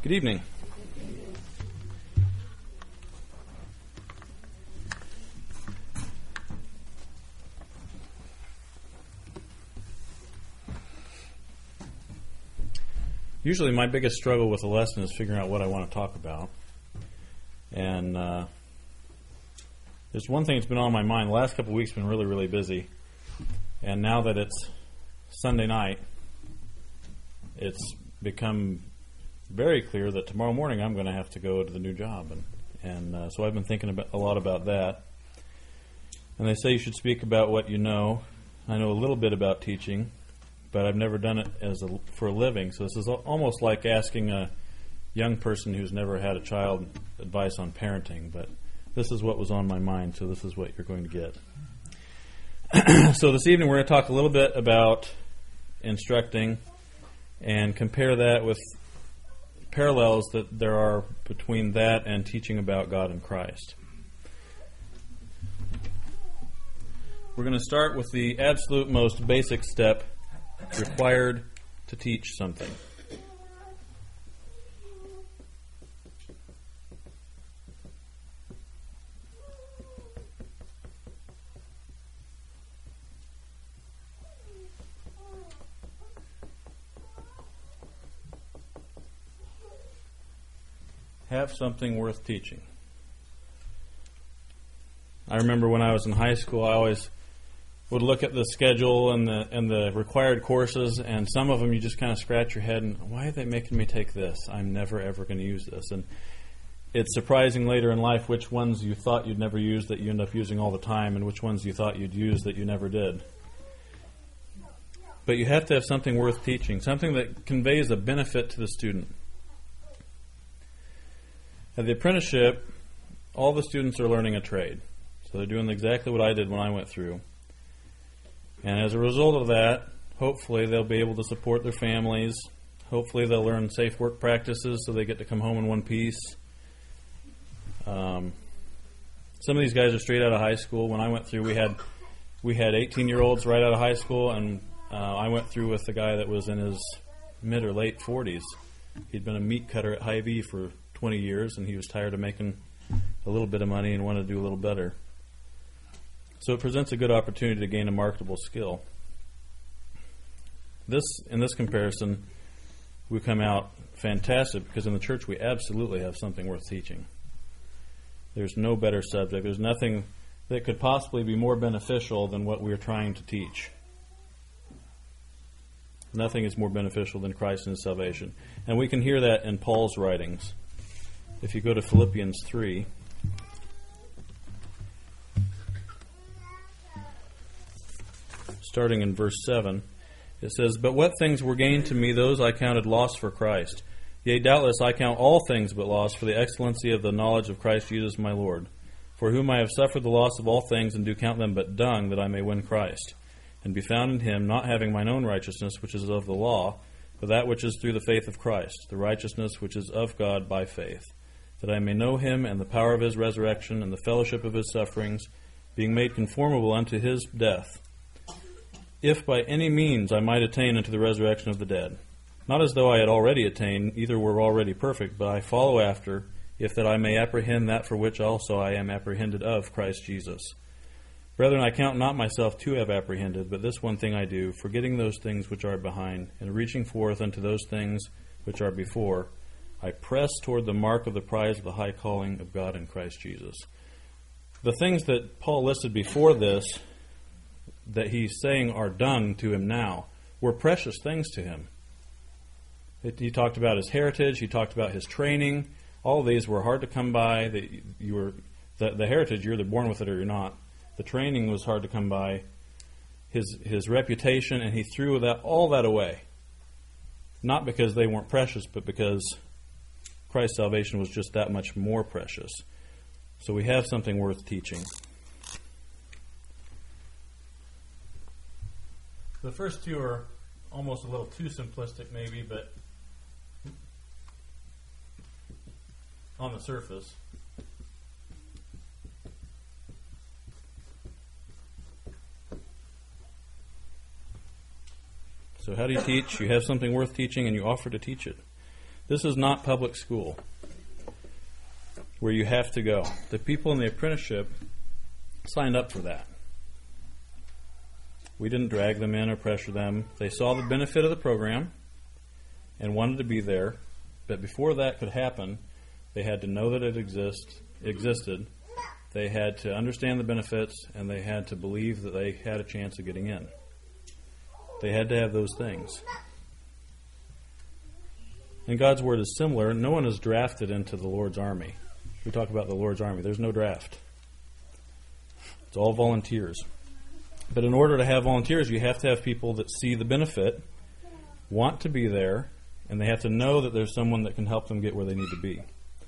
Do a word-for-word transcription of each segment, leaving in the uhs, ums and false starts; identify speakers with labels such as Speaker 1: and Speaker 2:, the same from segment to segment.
Speaker 1: Good evening. Usually my biggest struggle with a lesson is figuring out what I want to talk about. And uh, there's one thing that's been on my mind. The last couple of weeks have been really, really busy. And now that it's Sunday night, it's become very clear that tomorrow morning I'm going to have to go to the new job. And, and uh, so I've been thinking about, a lot about that. And they say you should speak about what you know. I know a little bit about teaching, but I've never done it as a, for a living. So this is almost like asking a young person who's never had a child advice on parenting. But this is what was on my mind, so this is what you're going to get. So this evening we're going to talk a little bit about instructing and compare that with parallels that there are between that and teaching about God and Christ. We're going to start with the absolute most basic step required to teach something. Have something worth teaching. I remember when I was in high school, I always would look at the schedule and the and the required courses, and some of them you just kind of scratch your head and, why are they making me take this? I'm never ever going to use this. And it's surprising later in life which ones you thought you'd never use that you end up using all the time, and which ones you thought you'd use that you never did. But you have to have something worth teaching, something that conveys a benefit to the student. At the apprenticeship, all the students are learning a trade. So they're doing exactly what I did when I went through. And as a result of that, hopefully they'll be able to support their families. Hopefully they'll learn safe work practices so they get to come home in one piece. Um, some of these guys are straight out of high school. When I went through, we had we had eighteen-year-olds right out of high school, and uh, I went through with a guy that was in his mid or late forties. He'd been a meat cutter at Hy-Vee for twenty years, and he was tired of making a little bit of money and wanted to do a little better. So it presents a good opportunity to gain a marketable skill. This, in this comparison, we come out fantastic because in the church we absolutely have something worth teaching. There's no better subject. There's nothing that could possibly be more beneficial than what we're trying to teach. Nothing is more beneficial than Christ and His salvation. And we can hear that in Paul's writings. If you go to Philippians three, starting in verse seven, it says, "But what things were gained to me, those I counted loss for Christ. Yea, doubtless I count all things but loss for the excellency of the knowledge of Christ Jesus my Lord, for whom I have suffered the loss of all things, and do count them but dung, that I may win Christ, and be found in Him, not having mine own righteousness, which is of the law, but that which is through the faith of Christ, the righteousness which is of God by faith, that I may know Him and the power of His resurrection and the fellowship of His sufferings, being made conformable unto His death, if by any means I might attain unto the resurrection of the dead. Not as though I had already attained, either were already perfect, but I follow after, if that I may apprehend that for which also I am apprehended of Christ Jesus. Brethren, I count not myself to have apprehended, but this one thing I do, forgetting those things which are behind, and reaching forth unto those things which are before, I press toward the mark of the prize of the high calling of God in Christ Jesus." The things that Paul listed before this, that he's saying are dung to him now, were precious things to him. It, he talked about his heritage. He talked about his training. All of these were hard to come by. That you were the, the heritage, you're either born with it or you're not. The training was hard to come by. His his reputation, and he threw that all that away. Not because they weren't precious, but because Christ's salvation was just that much more precious. So we have something worth teaching. The first two are almost a little too simplistic maybe, but on the surface. So how do you teach? You have something worth teaching and you offer to teach it. This is not public school where you have to go. The people in the apprenticeship signed up for that. We didn't drag them in or pressure them. They saw the benefit of the program and wanted to be there. But before that could happen, they had to know that it exist, existed. They had to understand the benefits, and they had to believe that they had a chance of getting in. They had to have those things. And God's Word is similar. No one is drafted into the Lord's army. We talk about the Lord's army. There's no draft. It's all volunteers. But in order to have volunteers, you have to have people that see the benefit, want to be there, and they have to know that there's someone that can help them get where they need to be.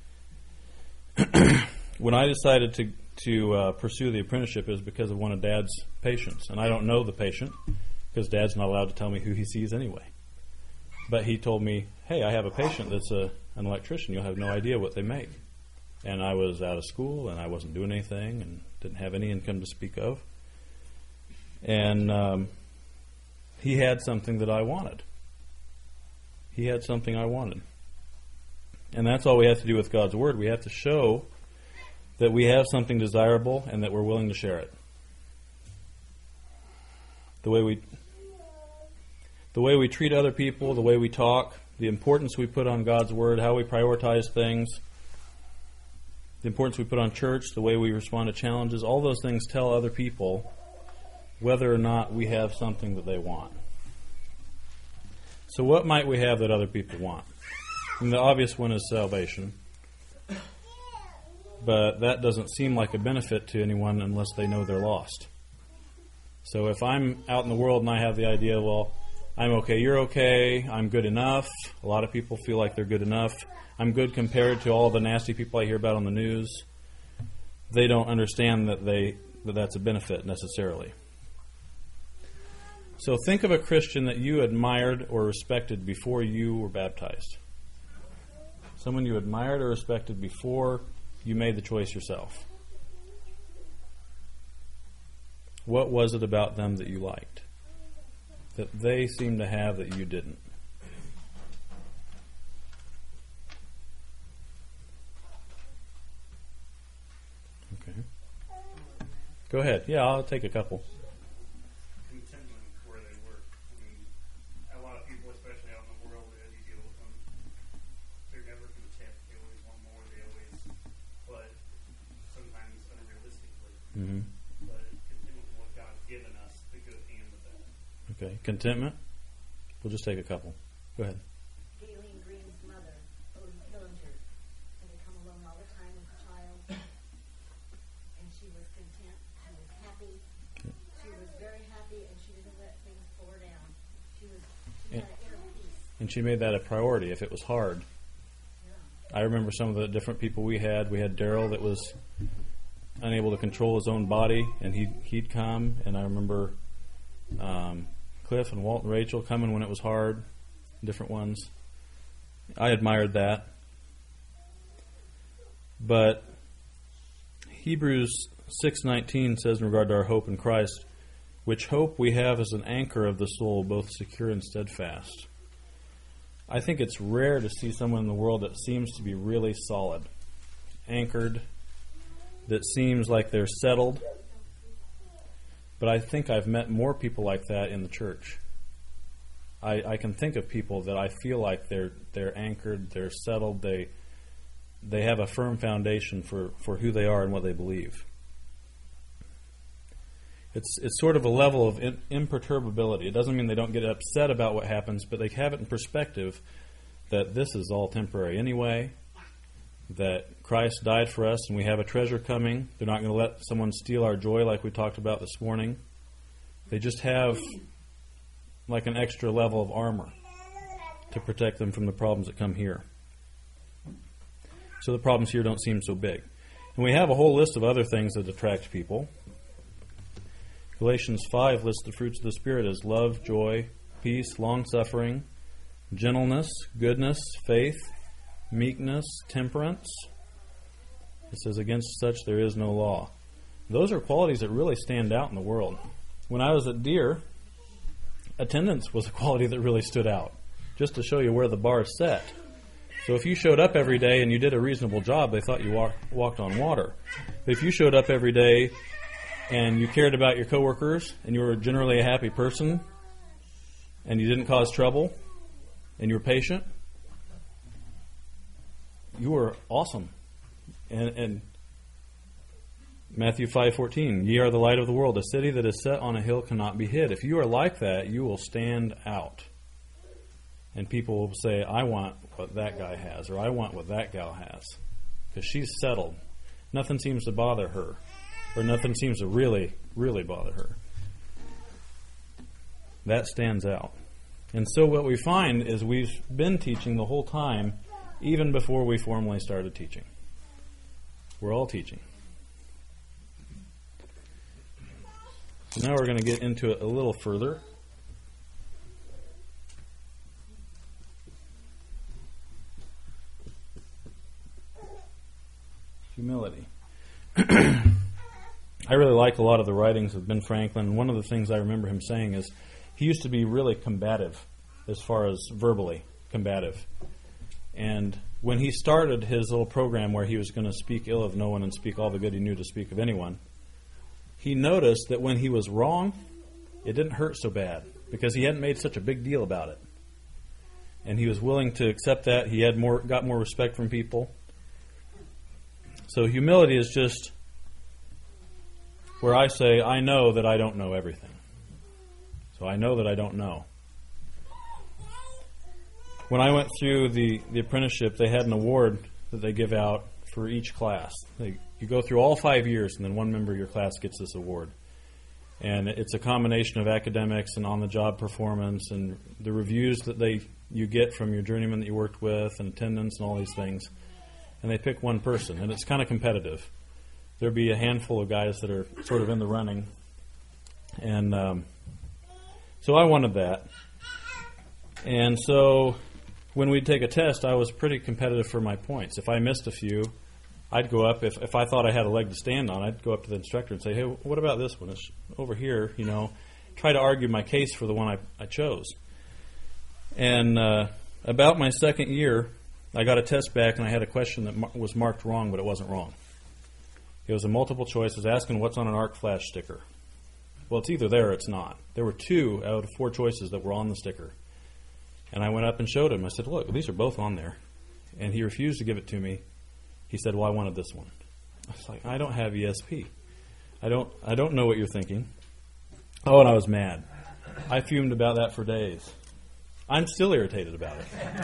Speaker 1: When I decided to to uh, pursue the apprenticeship, it was because of one of Dad's patients. And I don't know the patient because Dad's not allowed to tell me who he sees anyway. But he told me, hey, I have a patient that's a, an electrician. You'll have no idea what they make. And I was out of school, and I wasn't doing anything, and didn't have any income to speak of. And um, he had something that I wanted. He had something I wanted. And that's all we have to do with God's Word. We have to show that we have something desirable and that we're willing to share it. The way we the way we treat other people, the way we talk, the importance we put on God's Word, how we prioritize things, the importance we put on church, the way we respond to challenges, all those things tell other people whether or not we have something that they want. So what might we have that other people want? And the obvious one is salvation. But that doesn't seem like a benefit to anyone unless they know they're lost. So if I'm out in the world and I have the idea, well, I'm okay, you're okay, I'm good enough. A lot of people feel like they're good enough. I'm good compared to all the nasty people I hear about on the news. They don't understand that they that that's a benefit necessarily. So think of a Christian that you admired or respected before you were baptized. Someone you admired or respected before you made the choice yourself. What was it about them that you liked? That they seemed to have that you didn't? Okay. Go ahead. Yeah, I'll take a couple.
Speaker 2: Contentment where they work. I mean, a lot of people, especially out in the world, as you deal with them, they're never content. They always want more. They always, but sometimes unrealistically.
Speaker 1: Mm-hmm.
Speaker 2: But contentment with what God's given us, the good hand of that.
Speaker 1: Okay. Contentment? We'll just take a couple. Go ahead.
Speaker 3: Galen Green's mother, Odie Pillinger, had to come alone all the time with a child, and she was content. She was happy. She was very happy, and she didn't let things pull her down. She was she had an inner peace.
Speaker 1: And she made that a priority if it was hard.
Speaker 3: Yeah.
Speaker 1: I remember some of the different people we had. We had Daryl that was unable to control his own body, and he'd, he'd come. And I remember um, Cliff and Walt and Rachel coming when it was hard, different ones. I admired that. But Hebrews six nineteen says in regard to our hope in Christ, which hope we have as an anchor of the soul, both secure and steadfast. I think it's rare to see someone in the world that seems to be really solid, anchored, that seems like they're settled. But I think I've met more people like that in the church. I, I can think of people that I feel like they're they're anchored, they're settled, they they have a firm foundation for, for who they are and what they believe. It's it's sort of a level of in, imperturbability. It doesn't mean they don't get upset about what happens, but they have it in perspective that this is all temporary anyway, that Christ died for us and we have a treasure coming. They're not going to let someone steal our joy like we talked about this morning. They just have like an extra level of armor to protect them from the problems that come here. So the problems here don't seem so big. And we have a whole list of other things that attract people. Galatians five lists the fruits of the Spirit as love, joy, peace, long-suffering, gentleness, goodness, faith, meekness, temperance. It says, against such there is no law. Those are qualities that really stand out in the world. When I was at Deer, attendance was a quality that really stood out. Just to show you where the bar is set. So if you showed up every day and you did a reasonable job, they thought you walk, walked on water. But if you showed up every day and you cared about your coworkers and you were generally a happy person and you didn't cause trouble and you were patient, you were awesome. And, and Matthew five fourteen, ye are the light of the world. A city that is set on a hill cannot be hid. If you are like that, you will stand out. And people will say, I want what that guy has, or I want what that gal has. Because she's settled. Nothing seems to bother her. Or nothing seems to really, really bother her. That stands out. And so what we find is we've been teaching the whole time, even before we formally started teaching. We're all teaching. So now we're going to get into it a little further. Humility. I really like a lot of the writings of Ben Franklin. One of the things I remember him saying is he used to be really combative as far as verbally combative. And when he started his little program where he was going to speak ill of no one and speak all the good he knew to speak of anyone, he noticed that when he was wrong, it didn't hurt so bad because he hadn't made such a big deal about it. And he was willing to accept that. He had more, got more respect from people. So humility is just where I say, I know that I don't know everything. So I know that I don't know. When I went through the, the apprenticeship, they had an award that they give out for each class. They, you go through all five years, and then one member of your class gets this award. And it's a combination of academics and on-the-job performance and the reviews that they you get from your journeyman that you worked with and attendance and all these things. And they pick one person, and it's kind of competitive. There'd be a handful of guys that are sort of in the running. And um, so I wanted that. And so when we'd take a test, I was pretty competitive for my points. If I missed a few, I'd go up. If, if I thought I had a leg to stand on, I'd go up to the instructor and say, hey, what about this one? It's over here, you know. Try to argue my case for the one I, I chose. And uh, about my second year, I got a test back, and I had a question that mar- was marked wrong, but it wasn't wrong. It was a multiple choice. It was asking what's on an arc flash sticker. Well, it's either there or it's not. There were two out of four choices that were on the sticker. And I went up and showed him. I said, look, these are both on there. And he refused to give it to me. He said, well, I wanted this one. I was like, I don't have E S P. I don't, I don't know what you're thinking. Oh, and I was mad. I fumed about that for days. I'm still irritated about it.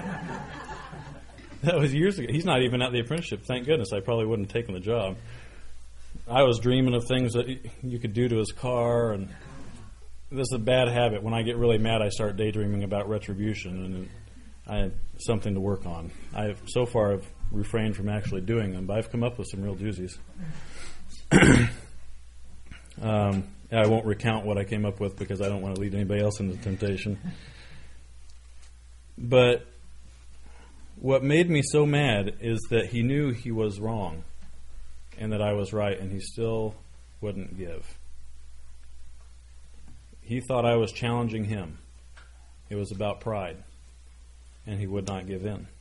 Speaker 1: That was years ago. He's not even at the apprenticeship. Thank goodness. I probably wouldn't have taken the job. I was dreaming of things that you could do to his car, and this is a bad habit. When I get really mad, I start daydreaming about retribution, and I have something to work on. I so far have refrained from actually doing them, but I've come up with some real doozies. um, I won't recount what I came up with because I don't want to lead anybody else into temptation. But what made me so mad is that he knew he was wrong and that I was right, and he still wouldn't give. He thought I was challenging him. It was about pride, and he would not give in.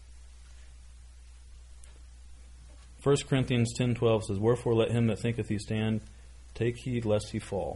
Speaker 1: First Corinthians ten twelve says, wherefore let him that thinketh he stand take heed lest he fall.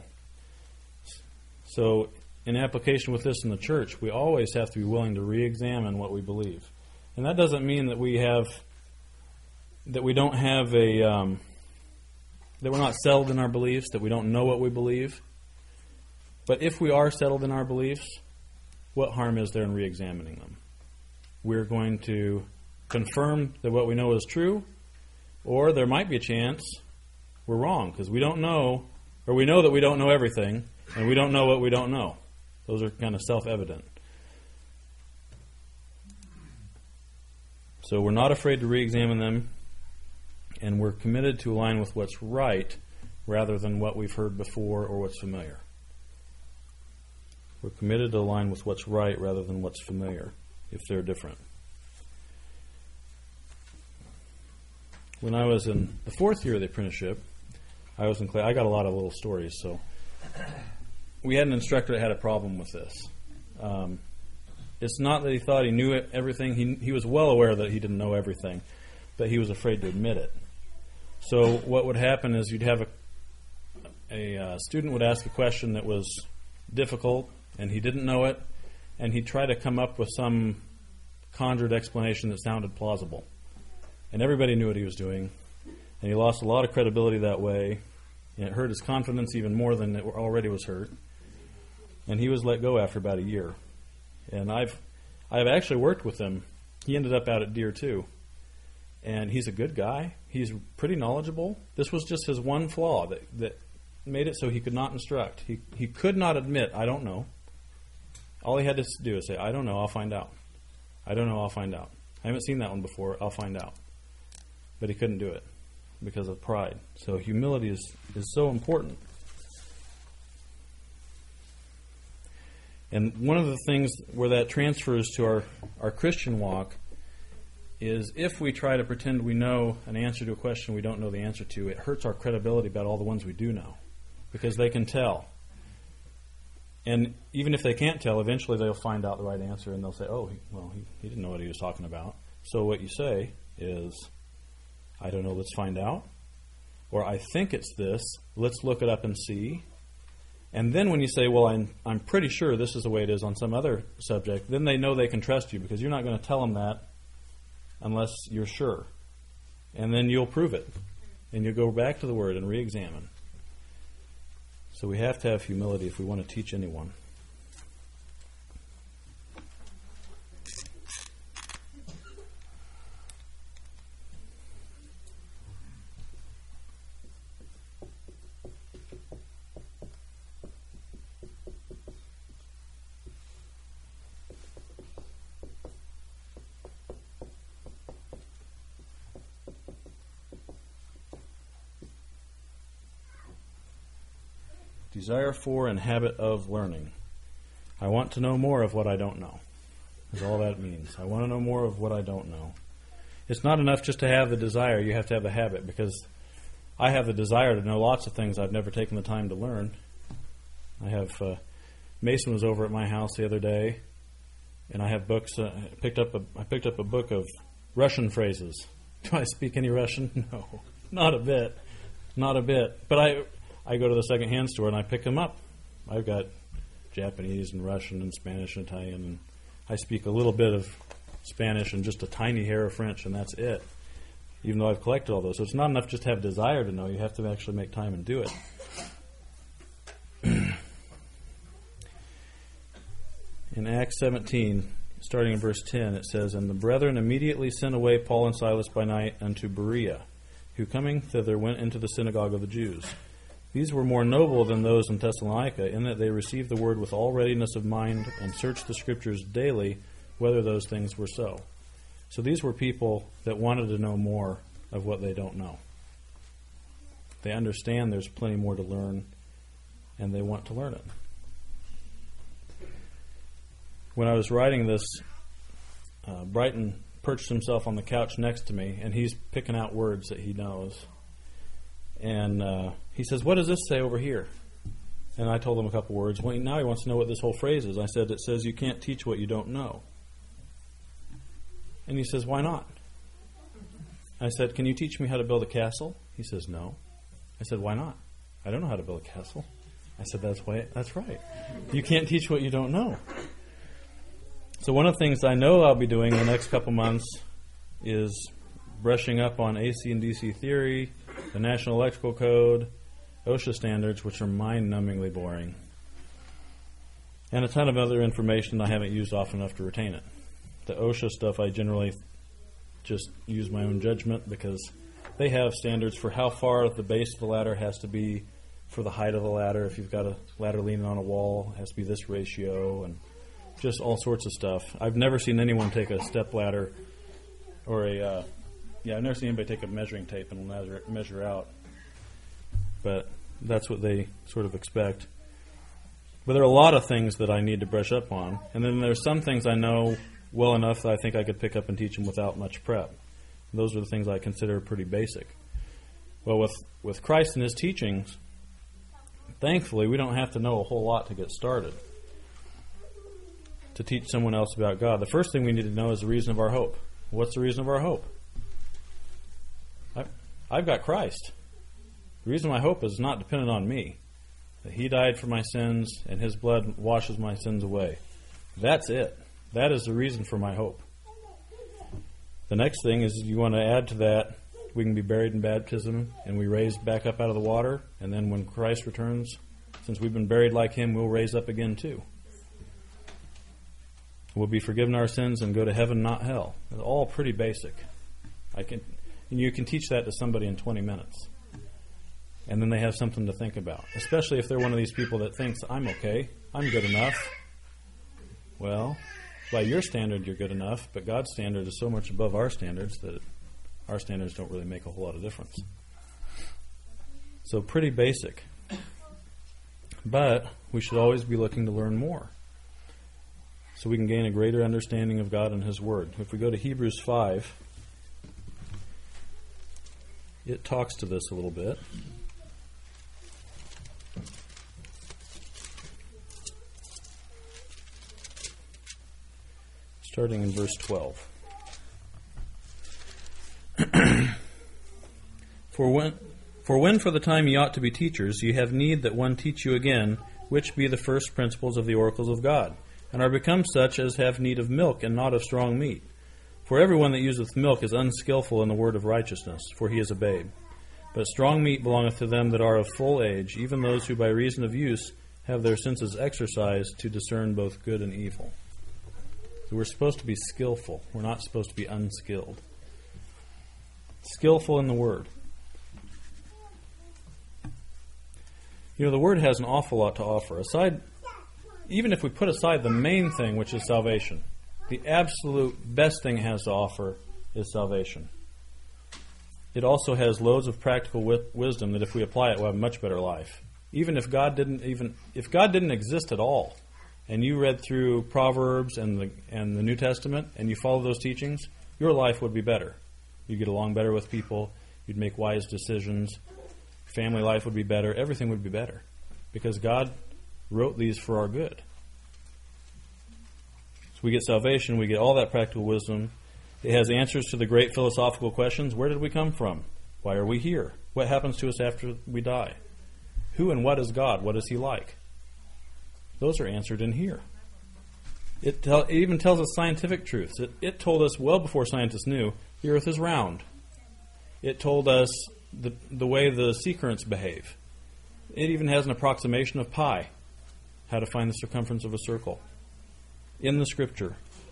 Speaker 1: So in application with this in the church, we always have to be willing to re-examine what we believe. And that doesn't mean that we have, that we don't have a, um, that we're not settled in our beliefs, that we don't know what we believe. But if we are settled in our beliefs, what harm is there in re-examining them? We're going to confirm that what we know is true, or there might be a chance we're wrong because we don't know, or we know that we don't know everything, and we don't know what we don't know. Those are kind of self-evident. So we're not afraid to re-examine them, and we're committed to align with what's right rather than what we've heard before or what's familiar. We're committed to align with what's right rather than what's familiar, if they're different. When I was in the fourth year of the apprenticeship, I was in class. I got a lot of little stories, so we had an instructor that had a problem with this. Um, it's not that he thought he knew everything. He he was well aware that he didn't know everything, but he was afraid to admit it. So what would happen is you'd have a a uh, student would ask a question that was difficult, and he didn't know it, and he'd try to come up with some conjured explanation that sounded plausible. And everybody knew what he was doing, and he lost a lot of credibility that way, and it hurt his confidence even more than it already was hurt. And he was let go after about a year. And I've I've actually worked with him. He ended up out at Deer too. And he's a good guy. He's pretty knowledgeable. This was just his one flaw that, that made it so he could not instruct. He he could not admit, I don't know. All he had to do is say, I don't know, I'll find out. I don't know, I'll find out. I haven't seen that one before, I'll find out. But he couldn't do it because of pride. So humility is, is so important. And one of the things where that transfers to our, our Christian walk is if we try to pretend we know an answer to a question we don't know the answer to, it hurts our credibility about all the ones we do know, because they can tell. And even if they can't tell, eventually they'll find out the right answer and they'll say, oh, he, well, he, he didn't know what he was talking about. So what you say is, I don't know, let's find out. Or I think it's this, let's look it up and see. And then when you say, well, I'm, I'm pretty sure this is the way it is on some other subject, then they know they can trust you, because you're not going to tell them that unless you're sure. And then you'll prove it. And you'll go back to the Word and re-examine. So we have to have humility if we want to teach anyone. Desire for and habit of learning. I want to know more of what I don't know, is all that means. I want to know more of what I don't know. It's not enough just to have the desire. You have to have the habit, because I have the desire to know lots of things I've never taken the time to learn. I have, uh, Mason was over at my house the other day, and I have books, uh, picked up a, I picked up a book of Russian phrases. Do I speak any Russian? No, not a bit. Not a bit. But I... I go to the second-hand store and I pick them up. I've got Japanese and Russian and Spanish and Italian, and I speak a little bit of Spanish and just a tiny hair of French, and that's it, even though I've collected all those. So it's not enough just to have desire to know. You have to actually make time and do it. In Acts seventeen, starting in verse ten, it says, And the brethren immediately sent away Paul and Silas by night unto Berea, who coming thither went into the synagogue of the Jews. These were more noble than those in Thessalonica, in that they received the word with all readiness of mind and searched the Scriptures daily whether those things were so. So these were people that wanted to know more of what they don't know. They understand there's plenty more to learn, and they want to learn it. When I was writing this, uh, Brighton perched himself on the couch next to me, and he's picking out words that he knows. And uh, he says, what does this say over here? And I told him a couple words. Well, now he wants to know what this whole phrase is. I said, it says you can't teach what you don't know. And he says, why not? I said, can you teach me how to build a castle? He says, no. I said, why not? I don't know how to build a castle. I said, that's why. That's right. You can't teach what you don't know. So one of the things I know I'll be doing in the next couple months is brushing up on A C and D C theory, the National Electrical Code, OSHA standards, which are mind-numbingly boring, and a ton of other information I haven't used often enough to retain it. The OSHA stuff I generally just use my own judgment, because they have standards for how far the base of the ladder has to be for the height of the ladder. If you've got a ladder leaning on a wall, it has to be this ratio, and just all sorts of stuff. I've never seen anyone take a step ladder or a... Uh, Yeah, I've never seen anybody take a measuring tape and measure, measure out. But that's what they sort of expect. But there are a lot of things that I need to brush up on. And then there's some things I know well enough that I think I could pick up and teach them without much prep. Those are the things I consider pretty basic. Well, with, with Christ and His teachings, thankfully, we don't have to know a whole lot to get started. to teach someone else about God, the first thing we need to know is the reason of our hope. What's the reason of our hope? I, I've got Christ. The reason my hope is not dependent on me. That He died for my sins and His blood washes my sins away. That's it. That is the reason for my hope. The next thing is you want to add to that, we can be buried in baptism and we raise back up out of the water, and then when Christ returns, since we've been buried like Him, we'll raise up again too. We'll be forgiven our sins and go to heaven, not hell. It's all pretty basic. I can, and you can teach that to somebody in twenty minutes. And then they have something to think about. Especially if they're one of these people that thinks, I'm okay, I'm good enough. Well, by your standard, you're good enough, but God's standard is so much above our standards that our standards don't really make a whole lot of difference. So pretty basic. But we should always be looking to learn more, so we can gain a greater understanding of God and His Word. If we go to Hebrews five, it talks to this a little bit. Starting in verse twelve. For when, for when for the time ye ought to be teachers, ye have need that one teach you again, which be the first principles of the oracles of God, and are become such as have need of milk and not of strong meat. For everyone that useth milk is unskillful in the word of righteousness, for he is a babe. But strong meat belongeth to them that are of full age, even those who by reason of use have their senses exercised to discern both good and evil. So we're supposed to be skillful. We're not supposed to be unskilled. Skillful in the Word. You know, the Word has an awful lot to offer. Aside, even if we put aside the main thing, which is salvation, the absolute best thing it has to offer is salvation. It also has loads of practical wi- wisdom that if we apply it, we'll have a much better life. Even if God didn't even if God didn't exist at all, and you read through Proverbs and the and the New Testament, and you follow those teachings, your life would be better. You'd get along better with people. You'd make wise decisions. Family life would be better. Everything would be better. Because God wrote these for our good. So we get salvation. We get all that practical wisdom. It has answers to the great philosophical questions. Where did we come from? Why are we here? What happens to us after we die? Who and what is God? What is He like? Those are answered in here. It, tell, it even tells us scientific truths. It, it told us well before scientists knew the earth is round. It told us the, the way the sea currents behave. It even has an approximation of pi, how to find the circumference of a circle, in the Scripture.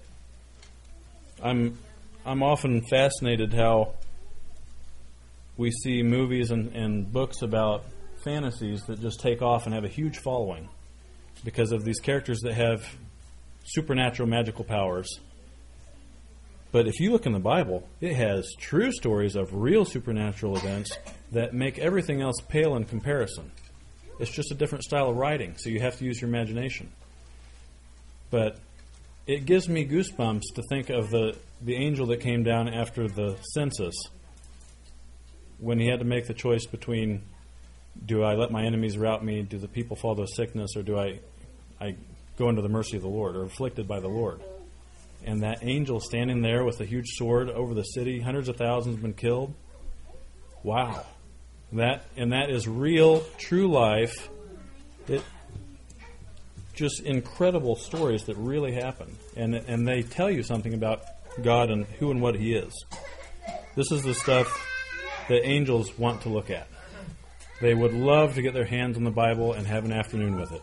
Speaker 1: I'm I'm often fascinated how we see movies and, and books about fantasies that just take off and have a huge following because of these characters that have supernatural magical powers. But if you look in the Bible, it has true stories of real supernatural events that make everything else pale in comparison. It's just a different style of writing, so you have to use your imagination. But it gives me goosebumps to think of the, the angel that came down after the census, when he had to make the choice between, do I let my enemies rout me, do the people fall to sickness, or do I, I go into the mercy of the Lord, or afflicted by the Lord? And that angel standing there with a huge sword over the city, hundreds of thousands have been killed. Wow. That and that is real, true life. It just incredible stories that really happen. And and they tell you something about God and who and what He is. This is the stuff that angels want to look at. They would love to get their hands on the Bible and have an afternoon with it.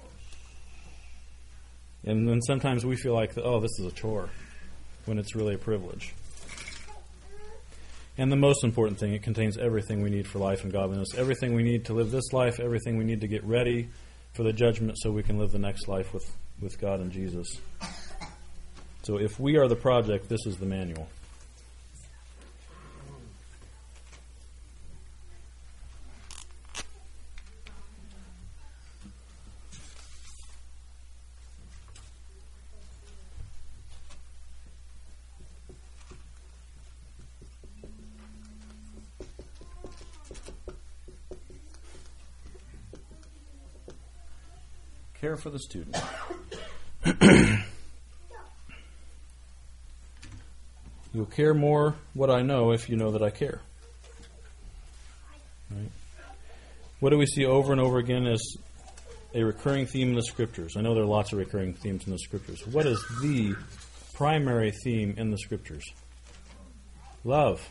Speaker 1: And then sometimes we feel like, oh, this is a chore, when it's really a privilege. And the most important thing, it contains everything we need for life and godliness, everything we need to live this life, everything we need to get ready for the judgment so we can live the next life with, with God and Jesus. So if we are the project, this is the manual. Care for the student. You'll care more what I know if you know that I care. Right? What do we see over and over again as a recurring theme in the Scriptures? I know there are lots of recurring themes in the Scriptures. What is the primary theme in the Scriptures? Love.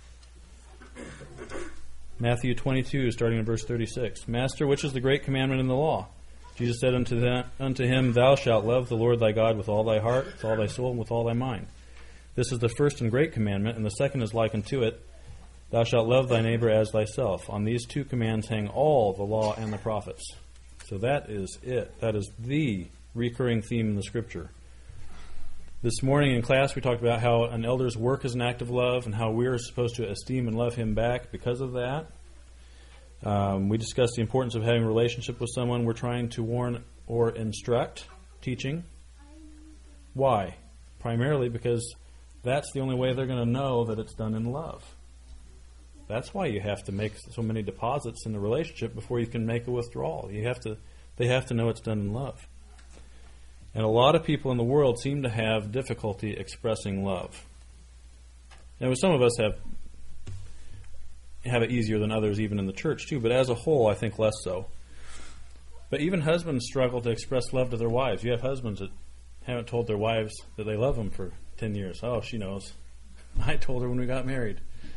Speaker 1: Matthew twenty-two, starting in verse thirty-six. Master, which is the great commandment in the law? Jesus said unto, them, unto him, Thou shalt love the Lord thy God with all thy heart, with all thy soul, and with all thy mind. This is the first and great commandment, and the second is like unto it. Thou shalt love thy neighbor as thyself. On these two commands hang all the law and the prophets. So that is it. That is the recurring theme in the Scripture. This morning in class we talked about how an elder's work is an act of love and how we are supposed to esteem and love him back because of that. Um, we discussed the importance of having a relationship with someone we're trying to warn or instruct, teaching. Why? Primarily because that's the only way they're going to know that it's done in love. That's why you have to make so many deposits in the relationship before you can make a withdrawal. You have to, they have to know it's done in love. And a lot of people in the world seem to have difficulty expressing love. Now, some of us have have it easier than others, even in the church too, but as a whole, I think less so. But even husbands struggle to express love to their wives. You have husbands that haven't told their wives that they love them for ten years. Oh, she knows. I told her when we got married.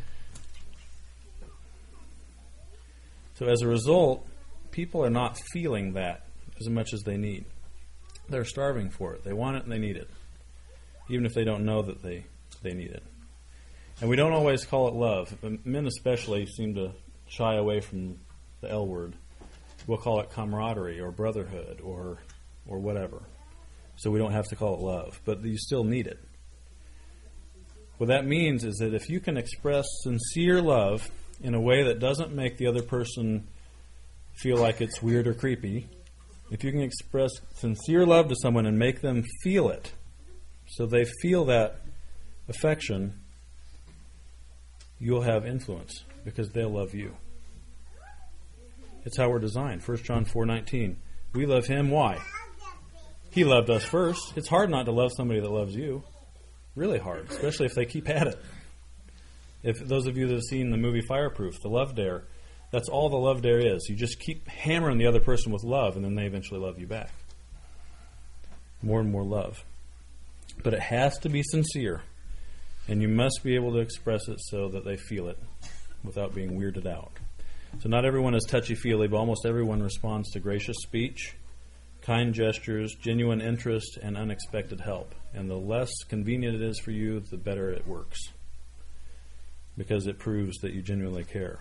Speaker 1: So as a result, people are not feeling that as much as they need. They're starving for it. They want it and they need it, even if they don't know that they, they need it. And we don't always call it love. Men especially seem to shy away from the L word. We'll call it camaraderie or brotherhood or or whatever. So we don't have to call it love. But you still need it. What that means is that if you can express sincere love in a way that doesn't make the other person feel like it's weird or creepy, if you can express sincere love to someone and make them feel it, so they feel that affection, you'll have influence because they'll love you. It's how we're designed. First John four nineteen. We love him. Why? He loved us first. It's hard not to love somebody that loves you. Really hard, especially if they keep at it. If those of you that have seen the movie Fireproof, the love dare, that's all the love dare is. You just keep hammering the other person with love, and then they eventually love you back. More and more love. But it has to be sincere. And you must be able to express it so that they feel it without being weirded out. So not everyone is touchy-feely, but almost everyone responds to gracious speech, kind gestures, genuine interest, and unexpected help. And the less convenient it is for you, the better it works, because it proves that you genuinely care.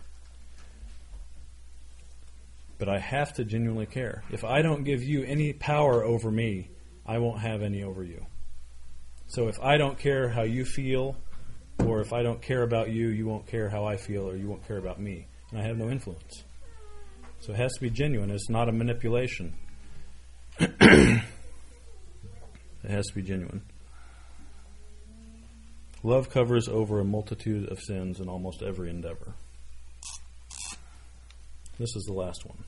Speaker 1: But I have to genuinely care. If I don't give you any power over me, I won't have any over you. So if I don't care how you feel, or if I don't care about you, you won't care how I feel, or you won't care about me. And I have no influence. So it has to be genuine. It's not a manipulation. It has to be genuine. Love covers over a multitude of sins in almost every endeavor. This is the last one.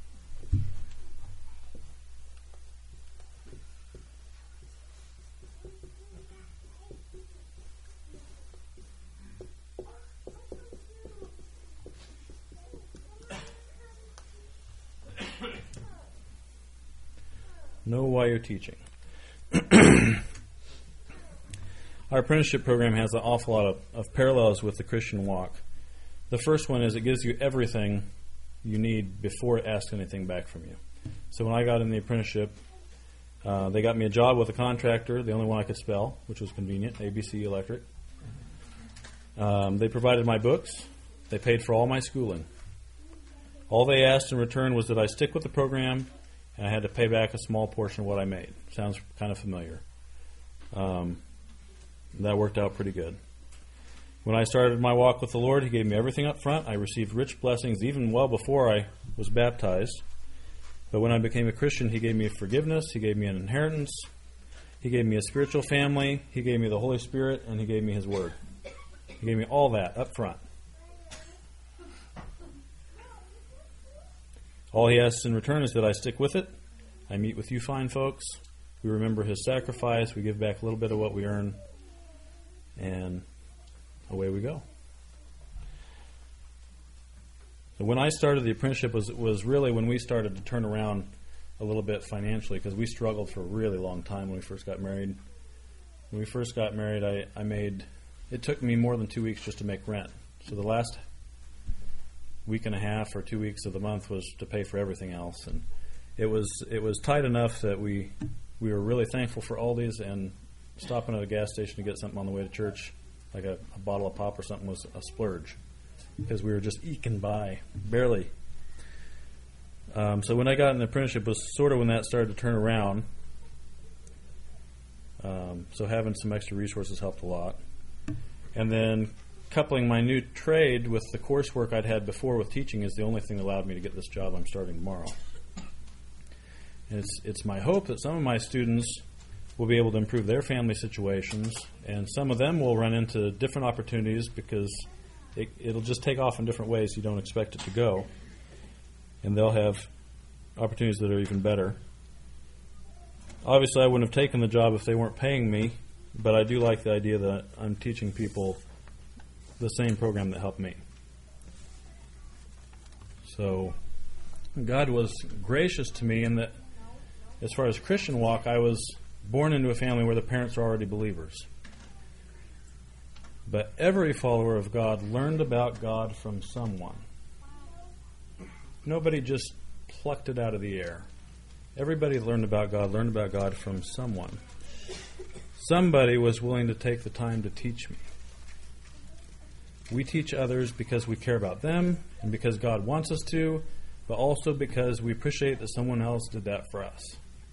Speaker 1: Know why you're teaching. Our apprenticeship program has an awful lot of, of parallels with the Christian walk. The first one is it gives you everything you need before it asks anything back from you. So when I got in the apprenticeship, uh, they got me a job with a contractor, the only one I could spell, which was convenient, A B C Electric. Um, they provided my books. They paid for all my schooling. All they asked in return was that I stick with the program, and I had to pay back a small portion of what I made. Sounds kind of familiar. Um, that worked out pretty good. When I started my walk with the Lord, He gave me everything up front. I received rich blessings even well before I was baptized. But when I became a Christian, He gave me forgiveness. He gave me an inheritance. He gave me a spiritual family. He gave me the Holy Spirit, and He gave me His Word. He gave me all that up front. All He asks in return is that I stick with it. I meet with you fine folks. We remember His sacrifice. We give back a little bit of what we earn. and away we go. So when I started the apprenticeship was was really when we started to turn around a little bit financially, because we struggled for a really long time when we first got married. When we first got married, I, I made, it took me more than two weeks just to make rent. So the last week and a half or two weeks of the month was to pay for everything else. And it was it was tight enough that we we were really thankful for Aldi's, and stopping at a gas station to get something on the way to church, like a, a bottle of pop or something, was a splurge, because we were just eking by, barely. Um, so when I got in the apprenticeship was sort of when that started to turn around. Um, so having some extra resources helped a lot. And then coupling my new trade with the coursework I'd had before with teaching is the only thing that allowed me to get this job I'm starting tomorrow. And it's, it's my hope that some of my students will be able to improve their family situations, and some of them will run into different opportunities because it, it'll just take off in different ways you don't expect it to go. And they'll have opportunities that are even better. Obviously, I wouldn't have taken the job if they weren't paying me, but I do like the idea that I'm teaching people the same program that helped me. So God was gracious to me in that, as far as Christian walk, I was born into a family where the parents are already believers. But every follower of God learned about God from someone. Nobody just plucked it out of the air. Everybody learned about God, learned about God from someone. Somebody was willing to take the time to teach me. We teach others because we care about them and because God wants us to, but also because we appreciate that someone else did that for us.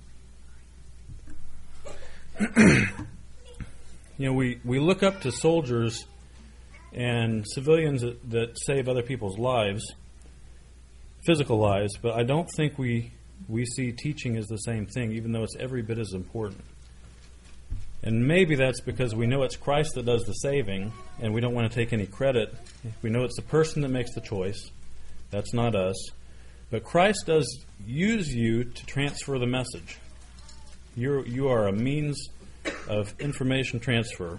Speaker 1: You know, we, we look up to soldiers and civilians that, that save other people's lives, physical lives, but I don't think we we see teaching as the same thing, even though it's every bit as important. And maybe that's because we know it's Christ that does the saving, and we don't want to take any credit. We know it's the person that makes the choice. That's not us. But Christ does use you to transfer the message. You're, you are a means of information transfer.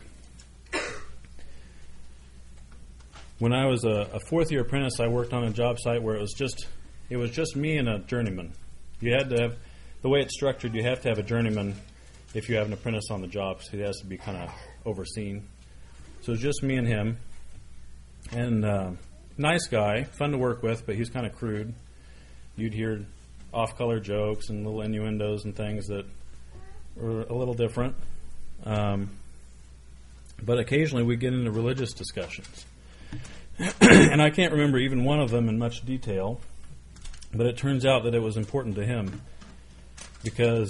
Speaker 1: When I was a, a fourth-year apprentice, I worked on a job site where it was just it was just me and a journeyman. You had to have, the way it's structured, you have to have a journeyman if you have an apprentice on the job, so he has to be kind of overseen. So it was just me and him. And uh, nice guy, fun to work with, but he's kind of crude. You'd hear off-color jokes and little innuendos and things that were a little different. Um, but occasionally we get into religious discussions. And I can't remember even one of them in much detail, but it turns out that it was important to him because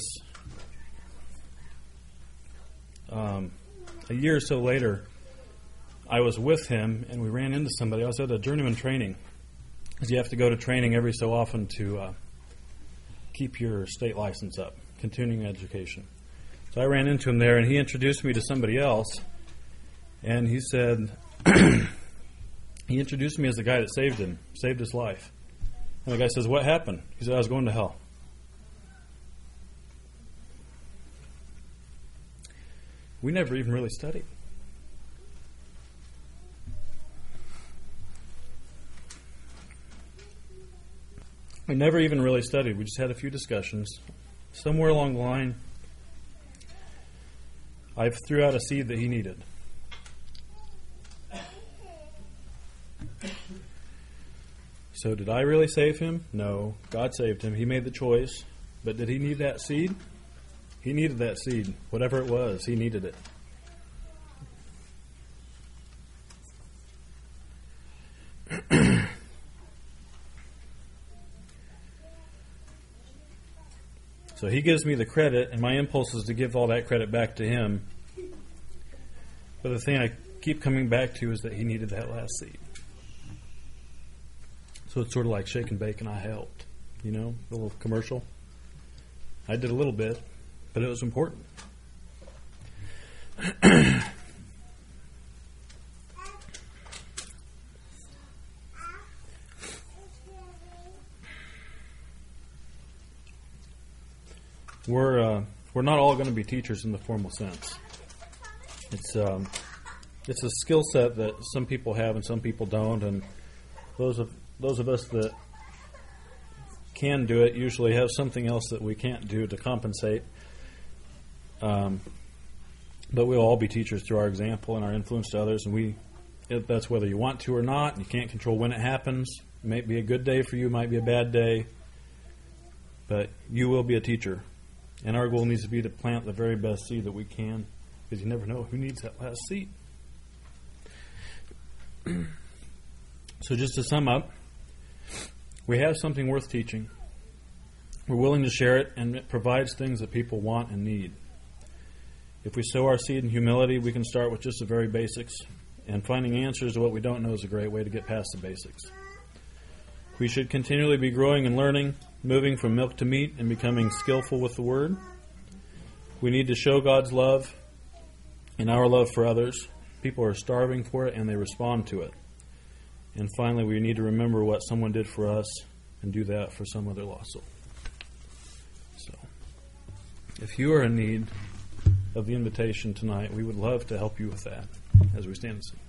Speaker 1: um, a year or so later, I was with him and we ran into somebody. I was at a journeyman training, because you have to go to training every so often to uh, keep your state license up, continuing education. So I ran into him there, and he introduced me to somebody else, and he said, he introduced me as the guy that saved him, saved his life. And the guy says, "What happened?" He said, "I was going to hell." We never even really studied. We never even really studied. We just had a few discussions. Somewhere along the line, I threw out a seed that he needed. So did I really save him? No. God saved him. He made the choice. But did he need that seed? He needed that seed. Whatever it was, he needed it. So he gives me the credit, and my impulse is to give all that credit back to him. But the thing I keep coming back to is that he needed that last seed. So it's sort of like shake and bake, and I helped. You know, a little commercial. I did a little bit, but it was important. We're uh, we're not all going to be teachers in the formal sense. It's um, it's a skill set that some people have and some people don't, and those of those of us that can do it usually have something else that we can't do to compensate. Um, but we'll all be teachers through our example and our influence to others, and we it, that's whether you want to or not. You can't control when it happens. It might be a good day for you, might be a bad day, but you will be a teacher. And our goal needs to be to plant the very best seed that we can, because you never know who needs that last seed. So just to sum up, we have something worth teaching. We're willing to share it, and it provides things that people want and need. If we sow our seed in humility, we can start with just the very basics, and finding answers to what we don't know is a great way to get past the basics. We should continually be growing and learning, moving from milk to meat and becoming skillful with the Word. We need to show God's love and our love for others. People are starving for it, and they respond to it. And finally, we need to remember what someone did for us and do that for some other lost soul. So, if you are in need of the invitation tonight, we would love to help you with that as we stand and sing.